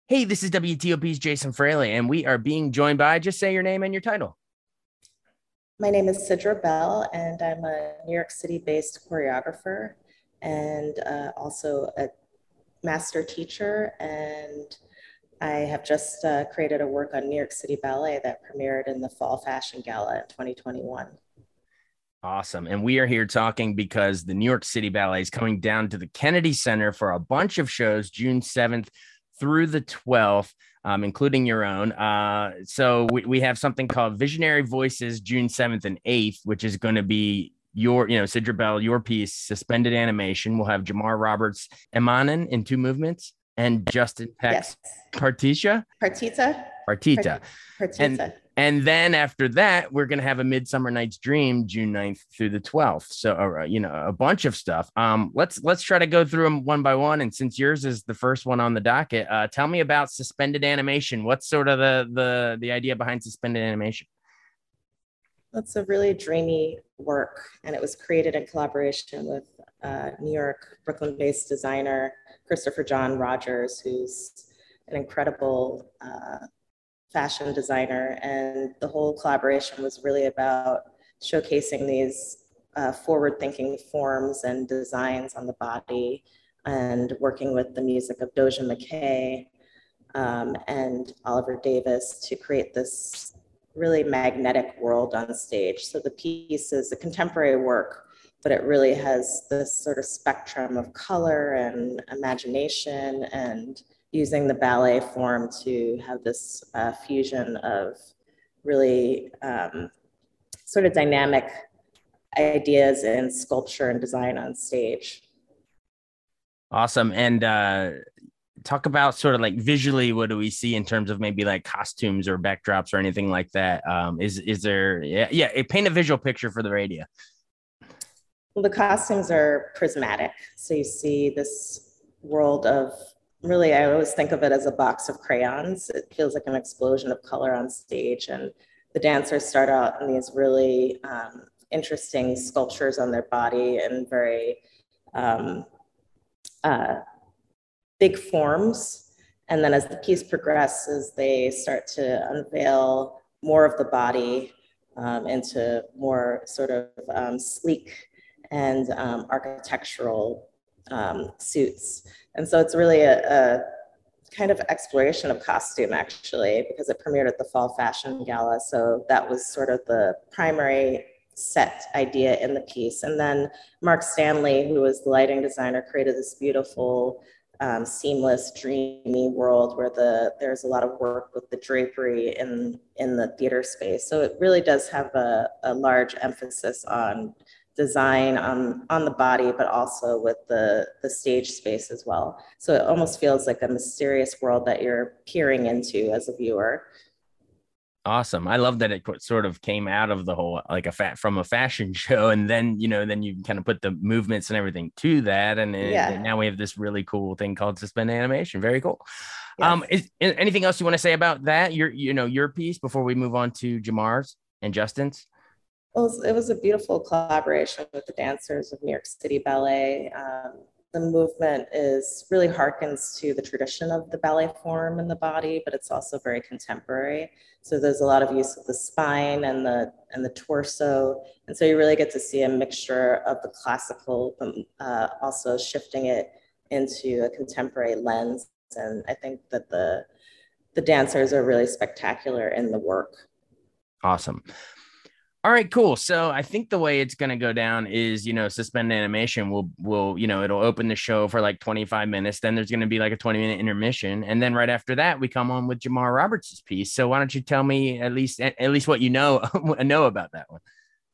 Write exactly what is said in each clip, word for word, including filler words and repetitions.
Hey, this is W T O P's Jason Fraley, and we are being joined by, just say your name and your title. My name is Sidra Bell, and I'm a New York City-based choreographer and uh, also a master teacher. And I have just uh, created a work on New York City Ballet that premiered in the Fall Fashion Gala in twenty twenty-one. Awesome. And we are here talking because the New York City Ballet is coming down to the Kennedy Center for a bunch of shows, June seventh through the twelfth, um, including your own. Uh, so we, we have something called Visionary Voices, June seventh and eighth, which is going to be your, you know, Sidra Bell, your piece, Suspended Animation. We'll have Jamar Roberts Emanen in two movements and Justin Peck's Yes. Partitia. Partita? Partita. And Partita. and then after that, we're going to have a Midsummer Night's Dream, June ninth through the twelfth. So, uh, you know, a bunch of stuff. Um, let's let's try to go through them one by one. And since yours is the first one on the docket, uh, tell me about Suspended Animation. What's sort of the the the idea behind Suspended Animation? It's a really dreamy work, and it was created in collaboration with uh, New York, Brooklyn-based designer Christopher John Rogers, who's an incredible uh, fashion designer. And the whole collaboration was really about showcasing these uh, forward-thinking forms and designs on the body, and working with the music of Doja McKay um, and Oliver Davis to create this really magnetic world on stage. So the piece is a contemporary work, but it really has this sort of spectrum of color and imagination, and using the ballet form to have this uh, fusion of really um, sort of dynamic ideas in sculpture and design on stage. Awesome. And uh, talk about sort of like visually, what do we see in terms of maybe like costumes or backdrops or anything like that? Um, is is there? Yeah, yeah. Paint a visual picture for the radio. Well, the costumes are prismatic. So you see this world of really, I always think of it as a box of crayons. It feels like an explosion of color on stage. And the dancers start out in these really um, interesting sculptures on their body and very um, uh, big forms. And then as the piece progresses, they start to unveil more of the body um, into more sort of um, sleek and um, architectural um, suits. And so it's really a, a kind of exploration of costume, actually, because it premiered at the Fall Fashion Gala. So that was sort of the primary set idea in the piece. And then Mark Stanley, who was the lighting designer, created this beautiful um, seamless, dreamy world where the there's a lot of work with the drapery in in the theater space. So it really does have a, a large emphasis on design on on the body, but also with the the stage space as well. So it almost feels like a mysterious world that you're peering into as a viewer. Awesome. I love that it sort of came out of the whole like a fat from a fashion show, and then you know then you kind of put the movements and everything to that, and, and Yeah. now we have this really cool thing called suspended animation. Very cool. Yes. Um, is, is anything else you want to say about that? Your you know your piece before we move on to Jamar's and Justin's. Well, it was, it was a beautiful collaboration with the dancers of New York City Ballet. Um, the movement is really harkens to the tradition of the ballet form in the body, but it's also very contemporary. So there's a lot of use of the spine and the and the torso, and so you really get to see a mixture of the classical, but uh, also shifting it into a contemporary lens. And I think that the the dancers are really spectacular in the work. Awesome. All right, cool. So I think the way it's going to go down is, you know, suspended animation will, will, you know, it'll open the show for like twenty-five minutes. Then there's going to be like a twenty minute intermission. And then right after that, we come on with Jamar Roberts' piece. So why don't you tell me at least, at least what you know, know about that one?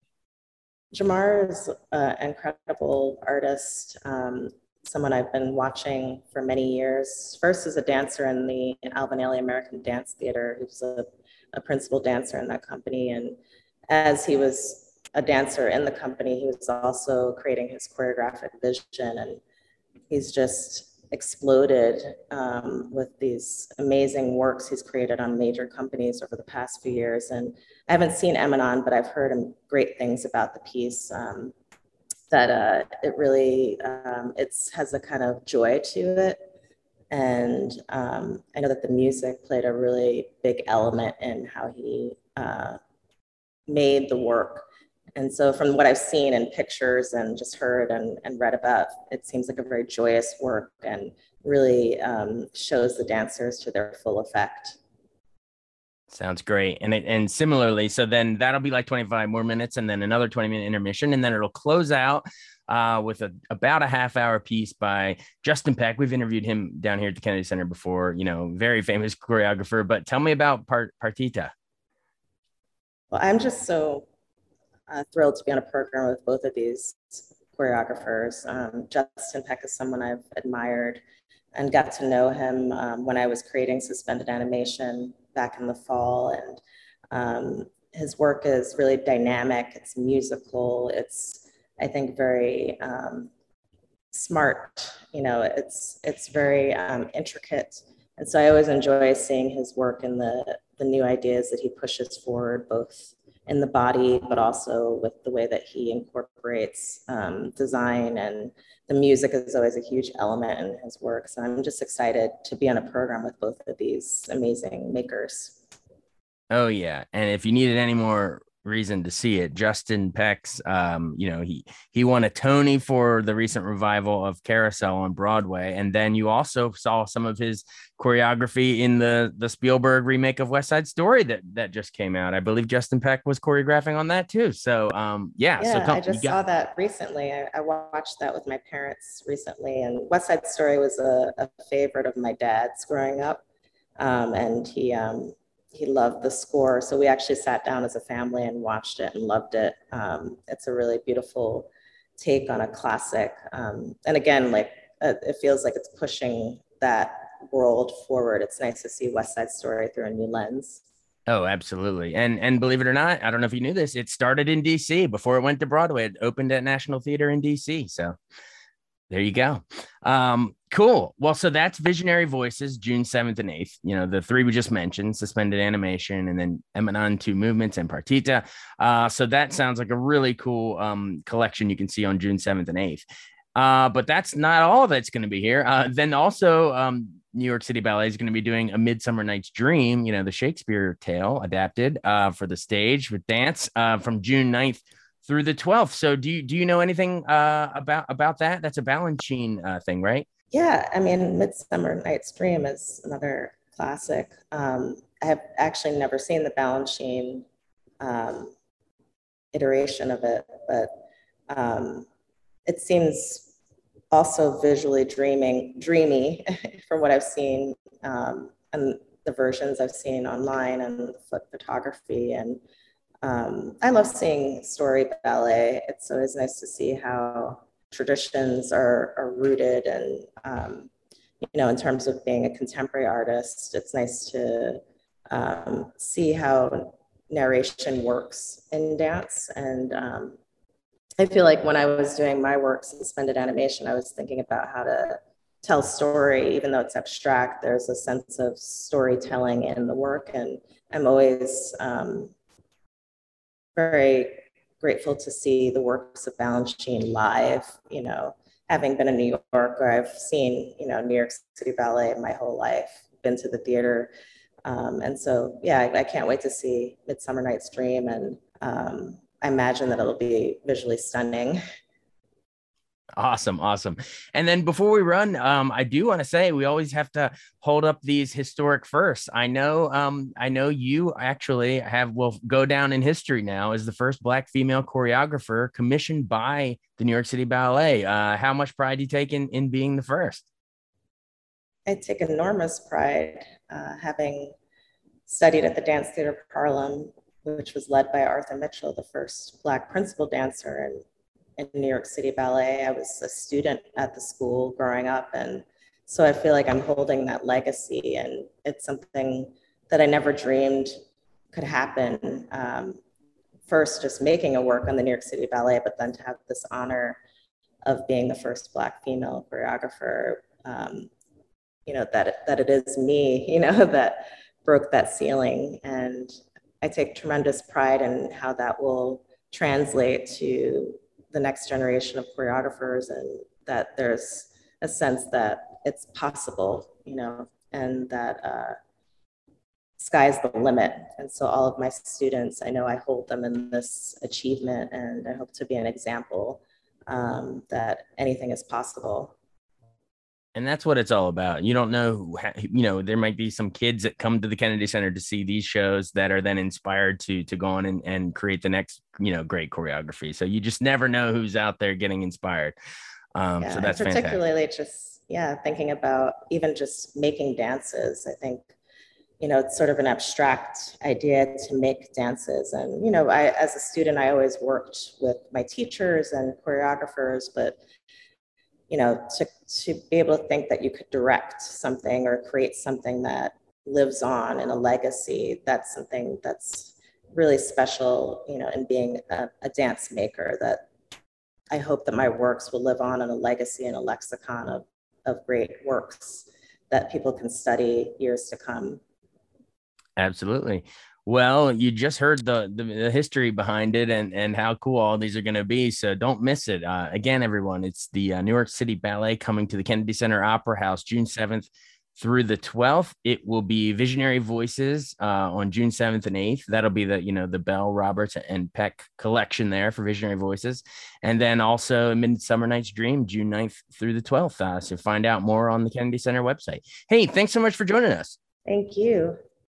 Jamar is uh, an incredible artist, um, someone I've been watching for many years. First as a dancer in the Alvin Ailey American Dance Theater. He was a, a principal dancer in that company. And as he was a dancer in the company, he was also creating his choreographic vision. And he's just exploded um, with these amazing works he's created on major companies over the past few years. And I haven't seen Emanon, but I've heard great things about the piece. Um, that uh, it really um, it's has a kind of joy to it, And um, I know that the music played a really big element in how he uh, made the work. And so from what I've seen in pictures and just heard and, and read about, it seems like a very joyous work and really um, shows the dancers to their full effect. Sounds great. And it, and similarly, so then that'll be like twenty-five more minutes and then another twenty minute intermission. And then it'll close out uh, with a, about a half hour piece by Justin Peck. We've interviewed him down here at the Kennedy Center before, you know, very famous choreographer, but tell me about Part, Partita. Well, I'm just so uh, thrilled to be on a program with both of these choreographers. Um, Justin Peck is someone I've admired and got to know him um, when I was creating suspended animation back in the fall. And um, his work is really dynamic, it's musical, it's, I think, very um, smart, you know, it's, it's very um, intricate. And so I always enjoy seeing his work and the, the new ideas that he pushes forward, both in the body, but also with the way that he incorporates um, design, and the music is always a huge element in his work. So I'm just excited to be on a program with both of these amazing makers. Oh yeah. And if you needed any more reason to see it, Justin Peck's, um, you know, he he won a Tony for the recent revival of Carousel on Broadway, and then you also saw some of his choreography in the the Spielberg remake of West Side Story that that just came out. I believe Justin Peck was choreographing on that too. So um, yeah, yeah, so come, I just got- saw that recently. I, I watched that with my parents recently, and West Side Story was a, a favorite of my dad's growing up, um, and he. Um, he loved the score. So we actually sat down as a family and watched it and loved it. Um, it's a really beautiful take on a classic. Um, and again, like uh, it feels like it's pushing that world forward. It's nice to see West Side Story through a new lens. Oh, absolutely. And and believe it or not, I don't know if you knew this, it started in D C before it went to Broadway. It opened at National Theater in D C. So there you go. Um, cool. Well, so that's Visionary Voices, June seventh and eighth. You know, the three we just mentioned, suspended animation, and then Emanan Two Movements and Partita. Uh, so that sounds like a really cool um, collection you can see on June seventh and eighth. Uh, but that's not all that's going to be here. Uh, then also, um, New York City Ballet is going to be doing A Midsummer Night's Dream, you know, the Shakespeare tale adapted uh, for the stage with dance uh, from June ninth through the twelfth. So do you do you know anything uh, about about that? That's a Balanchine uh, thing, right? Yeah, I mean, Midsummer Night's Dream is another classic. Um, I have actually never seen the Balanchine um, iteration of it, but um, it seems also visually dreaming, dreamy from what I've seen um, and the versions I've seen online and the foot photography. And um, I love seeing story ballet. It's always nice to see how traditions are, are rooted, and um, you know, in terms of being a contemporary artist, it's nice to um, see how narration works in dance. And um, I feel like when I was doing my work, suspended animation, I was thinking about how to tell story, even though it's abstract. There's a sense of storytelling in the work, and I'm always um, very grateful to see the works of Balanchine live. You know, having been in New York, where I've seen, you know, New York City Ballet my whole life, been to the theater. Um, and so, yeah, I, I can't wait to see Midsummer Night's Dream. And um, I imagine that it'll be visually stunning. Awesome. Awesome. And then before we run, um, I do want to say we always have to hold up these historic firsts. I know, um, I know you actually have will go down in history now as the first Black female choreographer commissioned by the New York City Ballet. Uh, how much pride do you take in, in being the first? I take enormous pride uh, having studied at the Dance Theater of Harlem, which was led by Arthur Mitchell, the first Black principal dancer in in New York City Ballet. I was a student at the school growing up. And so I feel like I'm holding that legacy, and it's something that I never dreamed could happen. Um, first, just making a work on the New York City Ballet, but then to have this honor of being the first Black female choreographer, um, you know, that, that it is me, you know, that broke that ceiling. And I take tremendous pride in how that will translate to the next generation of choreographers, and that there's a sense that it's possible, you know, and that uh, sky's the limit. And so all of my students, I know I hold them in this achievement, and I hope to be an example um, that anything is possible. And that's what it's all about. You don't know who, you know, there might be some kids that come to the Kennedy Center to see these shows that are then inspired to to go on and, and create the next, you know, great choreography. So you just never know who's out there getting inspired. Um, Yeah, so that's particularly fantastic. just, yeah, thinking about even just making dances. I think, you know, it's sort of an abstract idea to make dances. And, you know, I, as a student, I always worked with my teachers and choreographers, but, you know, to, to be able to think that you could direct something or create something that lives on in a legacy, that's something that's really special, you know, in being a, a dance maker, that I hope that my works will live on in a legacy and a lexicon of, of great works that people can study years to come. Absolutely. Well, you just heard the, the, the history behind it and, and how cool all these are going to be. So don't miss it. Uh, again, everyone, it's the uh, New York City Ballet coming to the Kennedy Center Opera House June seventh through the twelfth. It will be Visionary Voices uh, on June seventh and eighth. That'll be the, you know, the Bell, Roberts, and Peck collection there for Visionary Voices. And then also Midsummer Night's Dream, June ninth through the twelfth. Uh, so find out more on the Kennedy Center website. Hey, thanks so much for joining us. Thank you.